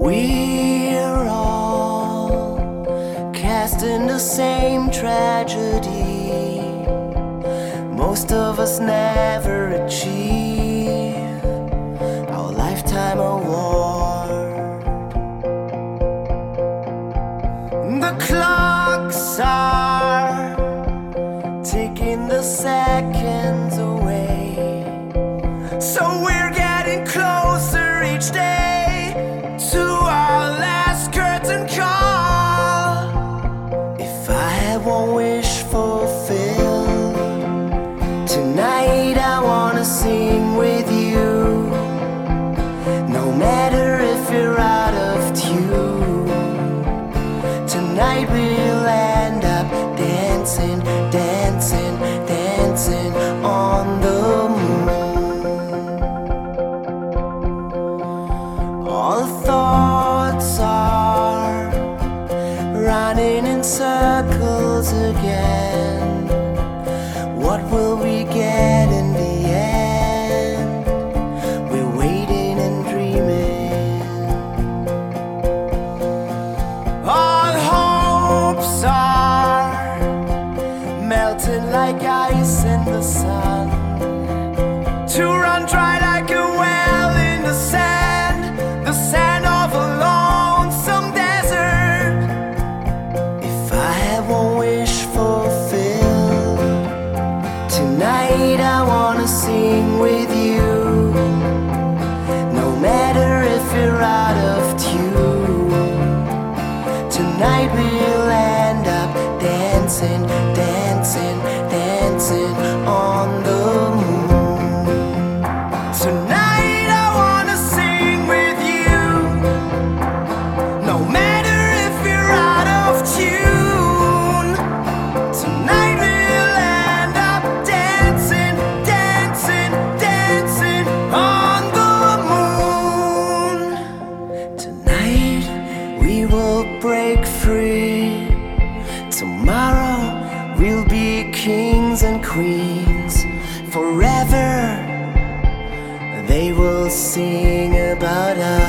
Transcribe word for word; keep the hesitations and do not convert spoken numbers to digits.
We're all cast in the same tragedy. Most of us never achieve our lifetime award. The clocks are ticking the seconds away, so we're getting closer each day to our last curtain call. If I had one wish fulfilled tonight, I wanna sing with you. No matter if you're out of tune, tonight we'll end up dancing, dancing, dancing on the moon. All thoughts are running in circles again. What will we get in the end? We're waiting and dreaming. All hopes are melting like ice in the sun, to run dry like a well in the sand, the sand of a lonesome desert. If I had one wish fulfilled tonight, I wanna sing with you. No matter if you're out of tune, tonight we'll end up dancing, dancing, dancing on the moon. Tonight I wanna sing with you. No matter if you're out of tune, tonight we'll end up dancing, dancing, dancing on the moon. Tonight we will break free. Tomorrow we'll be kings and queens. Forever they will sing about us.